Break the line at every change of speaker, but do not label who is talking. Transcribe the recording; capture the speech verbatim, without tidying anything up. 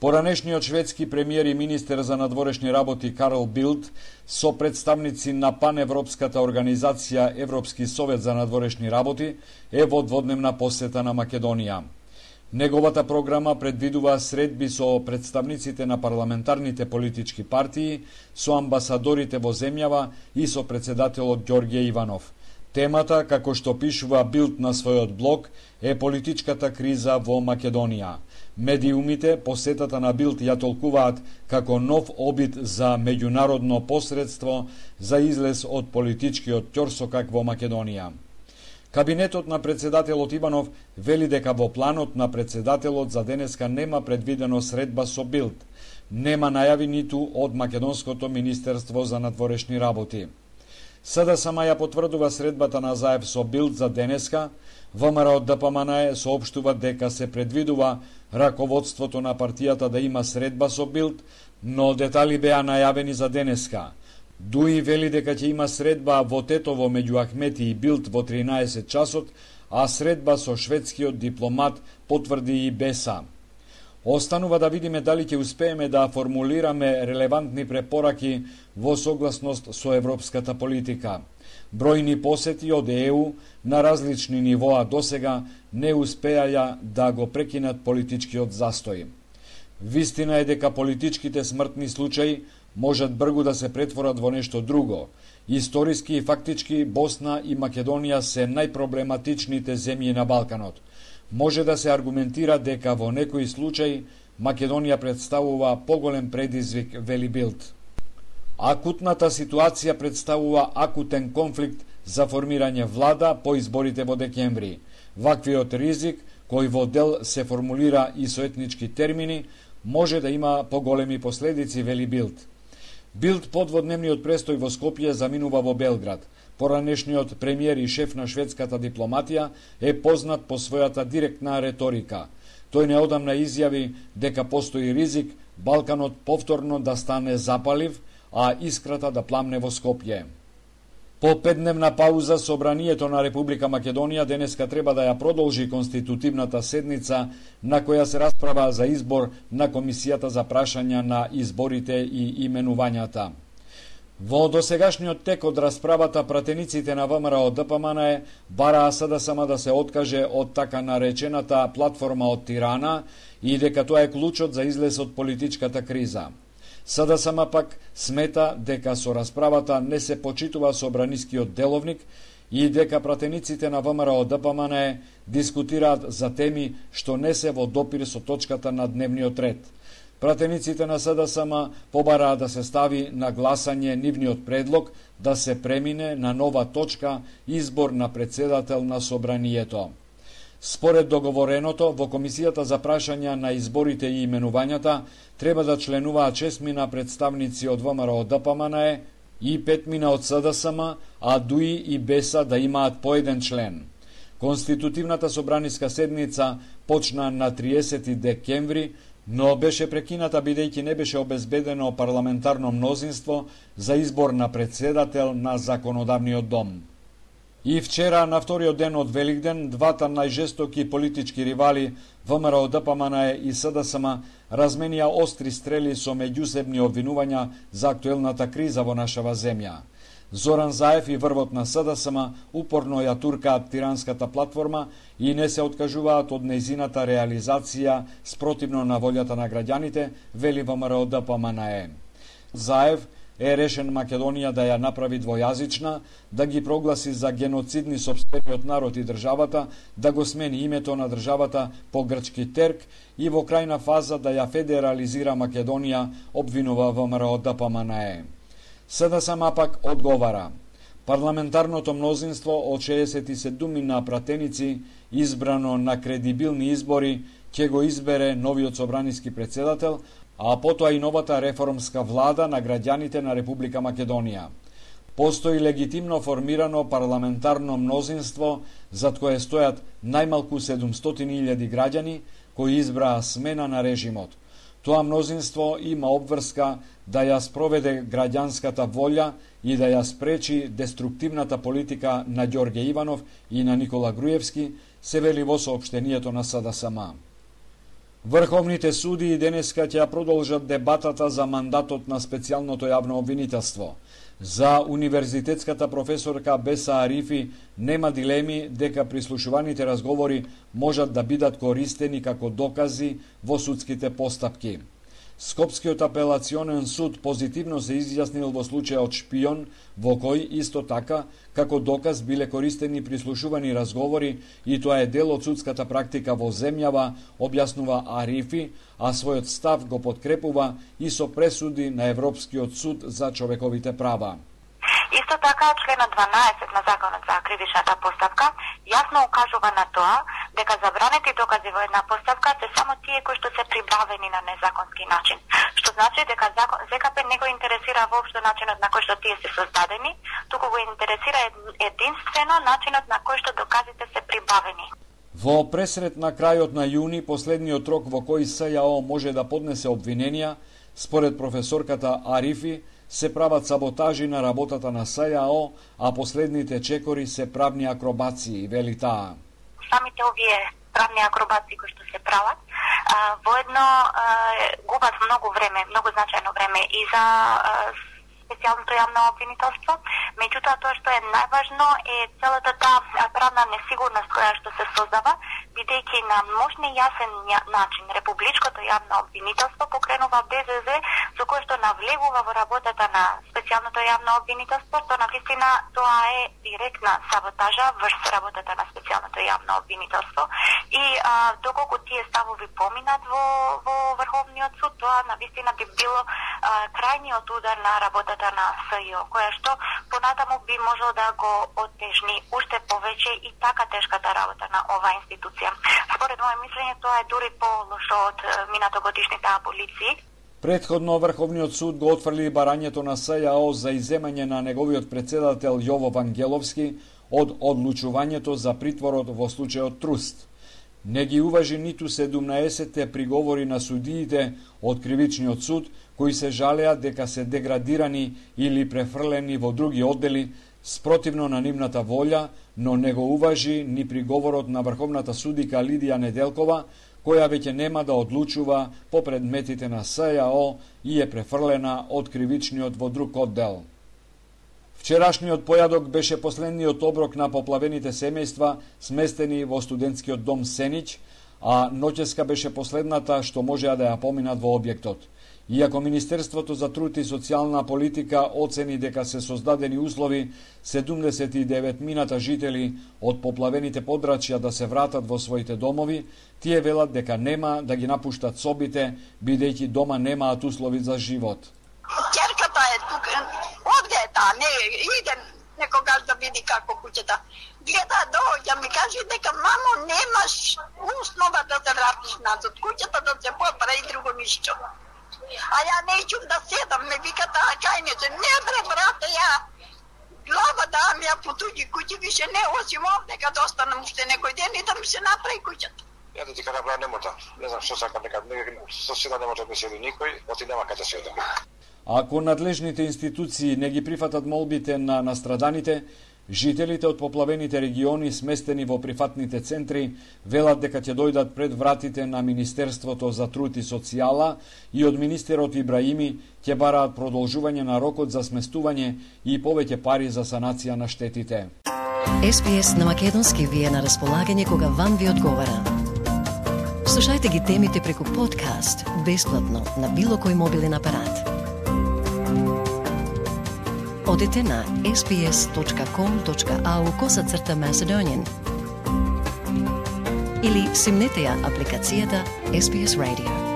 Поранешниот шведски премиер и министер за надворешни работи Карл Билд со представници на паневропската организација Европски совет за надворешни работи е во дводневна посета на Македонија. Неговата програма предвидува средби со представниците на парламентарните политички партии, со амбасадорите во земјава и со председателот Ѓорѓе Иванов. Темата, како што пишува Билд на својот блог, е политичката криза во Македонија. Медиумите посетата на Билд ја толкуваат како нов обид за меѓународно посредство за излез од политичкиот ќорсокак во Македонија. Кабинетот на председателот Иванов вели дека во планот на председателот за денеска нема предвидено средба со Билд. Нема најави ниту од Македонското министерство за надворешни работи. СДСМ ја потврдува средбата на Заев со Билд за денеска. ВМРО ДПМН соопштува дека се предвидува раководството на партијата да има средба со Билд, но детали беа најавени за денеска. Дуи вели дека ќе има средба во Тетово меѓу Ахмети и Билд во тринаесет часот, а средба со шведскиот дипломат потврди и Беса. Останува да видиме дали ќе успееме да формулираме релевантни препораки во согласност со европската политика. Бројни посети од Е У на различни нивоа досега не успеаја да го прекинат политичкиот застој. Вистина е дека политичките смртни случаи можат бргу да се претворат во нешто друго. Историски и фактички Босна и Македонија се најпроблематичните земји на Балканот. Може да се аргументира дека во некој случај Македонија представува поголем предизвик, вели Билд. Акутната ситуација представува акутен конфликт за формирање влада по изборите во декември. Ваквиот ризик, кој во дел се формулира и со етнички термини, може да има поголеми последици, вели Билд. Билд по дводневниот престој во Скопје заминува во Белград. Поранешниот премиер и шеф на шведската дипломатија е познат по својата директна реторика. Тој неодамна изјави дека постои ризик Балканот повторно да стане запалив, а искрата да пламне во Скопје. По петдневна пауза, Собранието на Република Македонија денеска треба да ја продолжи конститутивната седница на која се расправа за избор на Комисијата за прашања на изборите и именувањата. Во досегашниот тек од расправата, пратениците на ВМРО ДПМН бараа СДСМ да се откаже од така наречената платформа од Тирана и дека тоа е клучот за излез од политичката криза. СДСМ пак смета дека со расправата не се почитува собранискиот деловник и дека пратениците на ВМРО ДПМН дискутираат за теми што не се во допир со точката на дневниот ред. Пратениците на СДСМ побараа да се стави на гласање нивниот предлог да се премине на нова точка избор на председател на Собранието. Според договореното, во Комисијата за прашања на изборите и именувањата треба да членуваат шестмина представници од ВМРО ДПМН и петмина од СДСМ, а ДУИ и Беса да имаат по еден член. Конститутивната собраниска седница почна на триесети декември, но беше прекината бидејќи не беше обезбедено парламентарно мнозинство за избор на председател на Законодавниот дом. И вчера, на вториот ден од Великден, двата најжестоки политички ривали, ВМРО ДПМН и СДСМ, разменија остри стрели со меѓусебни обвинувања за актуелната криза во нашава земја. Зоран Заев и врвот на СДСМ упорно ја туркаат тиранската платформа и не се откажуваат од нејзината реализација спротивно на волјата на граѓаните, вели ВМРО ДПМН. Заев е решен Македонија да ја направи двојазична, да ги прогласи за геноцидни сопствениот народ и државата, да го смени името на државата по грчки терк и во крајна фаза да ја федерализира Македонија, обвинува ВМРО ДПМН. СДСМ пак одговара. Парламентарното мнозинство од шеесет и седум пратеници, избрано на кредибилни избори, ќе го избере новиот собраниски председател, а потоа и новата реформска влада на граѓаните на Република Македонија. Постои легитимно формирано парламентарно мнозинство зад кое стојат најмалку седумстотини илјади граѓани кои избраа смена на режимот. Тоа мнозинство има обврска да ја спроведе граѓанската волја и да ја спречи деструктивната политика на Ѓорѓе Иванов и на Никола Груевски, се вели во соопштението на СДСМ. Врховните суди и денеска ќе продолжат дебатата за мандатот на специјалното јавно обвинителство. За универзитетската професорка Беса Арифи нема дилеми дека прислушуваните разговори можат да бидат користени како докази во судските постапки. Скопскиот апелационен суд позитивно се изјаснил во случајот Шпион, во кој исто така, како доказ биле користени прислушувани разговори и тоа е дел од судската практика во земјава, објаснува Арифи, а својот став го подкрепува и со пресуди на Европскиот суд за човековите права.
Исто така, членот дванаесет на Законот за кривичната постапка јасно укажува на тоа дека забранети докази во една постапка се само тие кои што се прибавени на незаконски начин. Што значи дека ЗКП не го интересира воопшто начинот на кој што тие се создадени, туку го интересира единствено начинот на кој што доказите се прибавени.
Во пресрет на крајот на јуни, последниот рок во кој СЈО може да поднесе обвиненија, според професорката Арифи, се прават саботажи на работата на СЈО, а последните чекори се правни акробации, вели таа.
Самите овие правни акробации кои што се прават, а, воедно а, губат многу време, многу значајно време и за а, специјалното јавно обвинителство. Меѓутоа, тоа што е најважно е целата таа правна несигурност која што се создава, бидејќи на можни јасен начин Републичкото јавно обвинителство покренува ДЗЗ со кој што навлегува во работата на специјалното јавно обвинителство, тоа навистина тоа е директна саботажа врз работата на специјалното јавно обвинителство и а, доколку тие ставови поминат во, во Врховниот суд, тоа навистина би било а, крајниот удар на работата на СЈО, која што понатаму би можел да го оттежни уште повеќе и така тешката работа на оваа институција. Според моје мислење, тоа е дури по-лошо од минатогодишните аболиции.
Претходно Врховниот суд го отфрли барањето на СЈО за изземање на неговиот председател Јово Вангеловски од одлучувањето за притворот во случајот Труст. Не ги уважи ниту седумнаесетте приговори на судиите од Кривичниот суд, кои се жалеа дека се деградирани или префрлени во други оддели спротивно на нивната волја, но не го уважи ни приговорот на врховната судика Лидија Неделкова, која веќе нема да одлучува по предметите на СЈО и е префрлена од Кривичниот во друг оддел. Вчерашниот појадок беше последниот оброк на поплавените семејства сместени во студентскиот дом Сенич, а ноќеска беше последната што можеа да ја поминат во објектот. Иако Министерството за труд и социјална политика оцени дека се создадени услови седумдесет и девет мината жители од поплавените подрачја да се вратат во своите домови, тие велат дека нема да ги напуштат собите, бидејќи дома немаат услови за живот.
Ќерката е тука, овде е таа, не иде некогаш да види како куќата. Гледа, дојде, ми каже дека мамо немаш основа да се вратиш назад, куќата да се попра и друго ништо. А ја неќу да седам, ме вика таа кајнеце, не бре брате, ја глава да ми ја по туѓи куќи, више не осим овде, кад останам уште некој ден и да ми се направи куќата.
Ја да ти кажам, не може, не знам што сакам, дека со седа не може да седи никој, оти нема кај да седам.
Ако надлежните институции не ги прифатат молбите на настраданите, жителите од поплавените региони сместени во прифатните центри велат дека ќе дојдат пред вратите на Министерството за труд и социјала и од министерот Ибраими ќе бараат продолжување на рокот за сместување и повеќе пари за санација на штетите.
Ес Би Ес на македонски ви е на располагање кога вам ви одговара. Слушајте ги темите преку подкаст, бесплатно, на било кој мобилен апарат. Одете на ес би ес точка ком точка ау косацрта Macedonian или симнете ја апликацијата Ес Би Ес Radio.